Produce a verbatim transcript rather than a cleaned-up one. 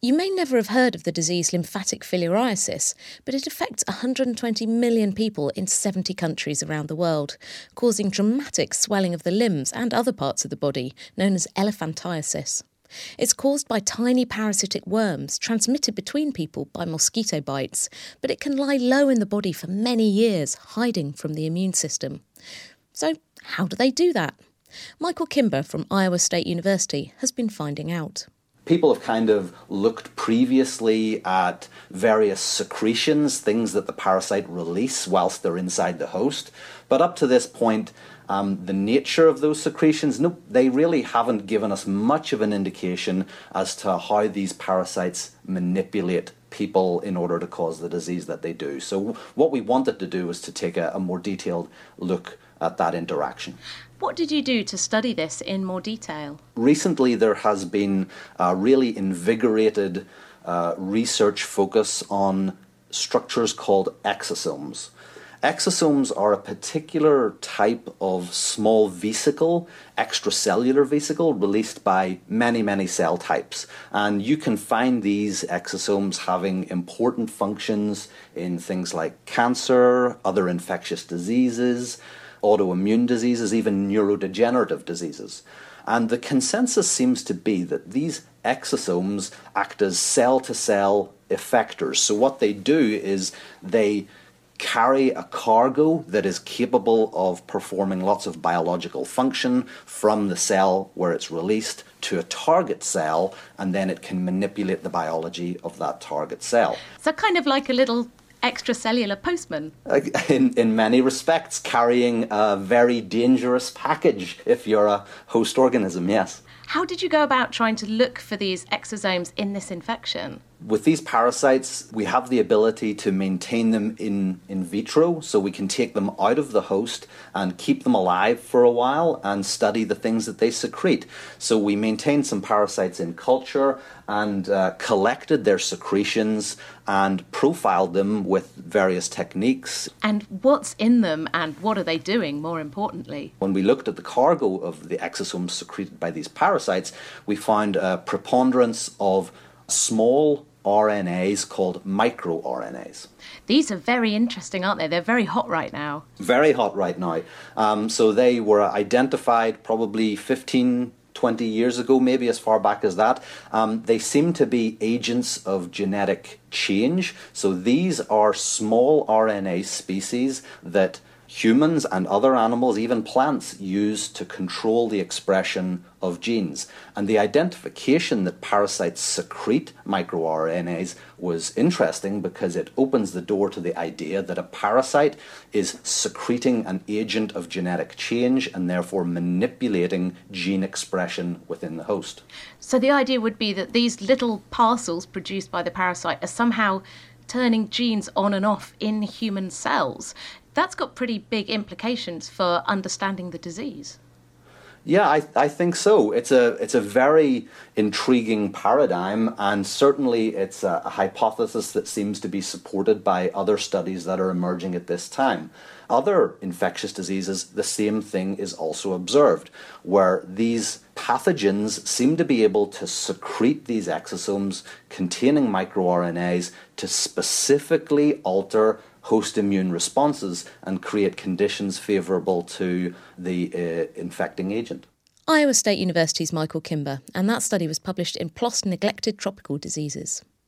You may never have heard of the disease lymphatic filariasis, but it affects one hundred twenty million people in seventy countries around the world, causing dramatic swelling of the limbs and other parts of the body, known as elephantiasis. It's caused by tiny parasitic worms transmitted between people by mosquito bites, but it can lie low in the body for many years, hiding from the immune system. So, how do they do that? Michael Kimber from Iowa State University has been finding out. People have kind of looked previously at various secretions, things that the parasite release whilst they're inside the host. But up to this point, um, the nature of those secretions, no, they really haven't given us much of an indication as to how these parasites manipulate people in order to cause the disease that they do. So what we wanted to do was to take a, a more detailed look at that interaction. What did you do to study this in more detail? Recently, there has been a really invigorated uh, research focus on structures called exosomes. Exosomes are a particular type of small vesicle, extracellular vesicle, released by many, many cell types. And you can find these exosomes having important functions in things like cancer, other infectious diseases, autoimmune diseases, even neurodegenerative diseases. And the consensus seems to be that these exosomes act as cell-to-cell effectors. So what they do is they carry a cargo that is capable of performing lots of biological function from the cell where it's released to a target cell, and then it can manipulate the biology of that target cell. So kind of like a little extracellular postman. In, in many respects, carrying a very dangerous package if you're a host organism, yes. How did you go about trying to look for these exosomes in this infection? With these parasites, we have the ability to maintain them in, in vitro, so we can take them out of the host and keep them alive for a while and study the things that they secrete. So we maintained some parasites in culture and uh, collected their secretions and profiled them with various techniques. And what's in them and what are they doing, more importantly? When we looked at the cargo of the exosomes secreted by these parasites, we found a preponderance of small R N As called microRNAs. These are very interesting, aren't they? They're very hot right now. Very hot right now. Um, so they were identified probably fifteen, twenty years ago, maybe as far back as that. Um, they seem to be agents of genetic change. So these are small R N A species that humans and other animals, even plants, use to control the expression of genes. And the identification that parasites secrete microRNAs was interesting because it opens the door to the idea that a parasite is secreting an agent of genetic change and therefore manipulating gene expression within the host. So the idea would be that these little parcels produced by the parasite are somehow turning genes on and off in human cells. That's got pretty big implications for understanding the disease. Yeah, I, I think so. It's a it's a very intriguing paradigm, and certainly it's a, a hypothesis that seems to be supported by other studies that are emerging at this time. Other infectious diseases, the same thing is also observed, where these pathogens seem to be able to secrete these exosomes containing microRNAs to specifically alter host immune responses and create conditions favourable to the uh, infecting agent. Iowa State University's Michael Kimber, and that study was published in PLOS Neglected Tropical Diseases.